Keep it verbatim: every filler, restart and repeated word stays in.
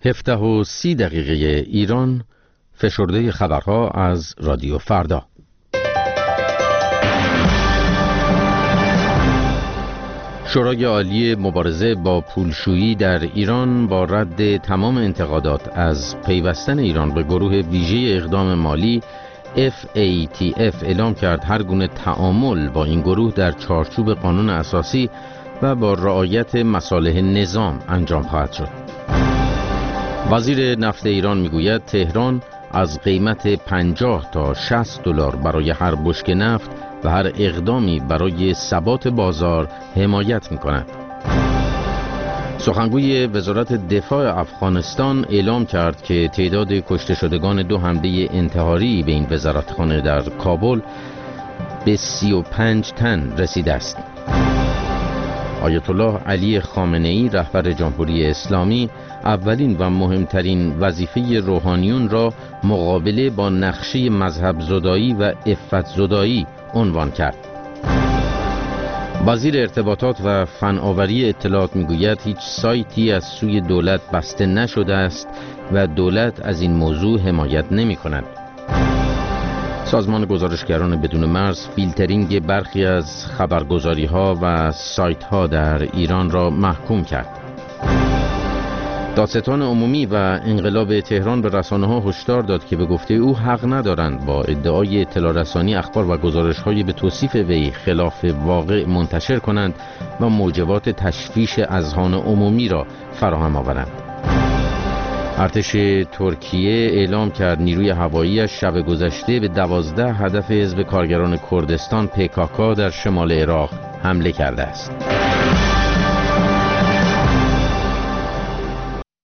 هفده و سی دقیقه ایران، فشرده خبرها از رادیو فردا. شورای عالی مبارزه با پولشویی در ایران با رد تمام انتقادات از پیوستن ایران به گروه ویژه اقدام مالی اف ای تی اف اعلام کرد هر گونه تعامل با این گروه در چارچوب قانون اساسی و با رعایت مصالح نظام انجام خواهد شد. وزیر نفت ایران میگوید تهران از قیمت پنجاه تا شصت دلار برای هر بشکه نفت و هر اقدامی برای ثبات بازار حمایت می‌کند. سخنگوی وزارت دفاع افغانستان اعلام کرد که تعداد کشته شدگان دو حمله انتحاری به این وزارتخانه در کابل به سی و پنج تن رسیده است. آیت الله علی خامنه‌ای رهبر جمهوری اسلامی اولین و مهمترین وظیفه روحانیون را مقابله با نقشه مذهب زدایی و عفت زدایی عنوان کرد. وزیر ارتباطات و فناوری اطلاعات میگوید هیچ سایتی از سوی دولت بسته نشده است و دولت از این موضوع حمایت نمی کند. سازمان گزارشگران بدون مرز فیلترینگ برخی از خبرگزاری ها و سایت ها در ایران را محکوم کرد. دادستان عمومی و انقلاب تهران به رسانه ها هشدار داد که به گفته او حق ندارند با ادعای اطلاع رسانی اخبار و گزارش های به توصیف وی خلاف واقع منتشر کنند و موجبات تشویش اذهان عمومی را فراهم آورند. ارتش ترکیه اعلام کرد نیروی هوایی‌اش شب گذشته به دوازده هدف حزب کارگران کردستان پی کی کی در شمال عراق حمله کرده است.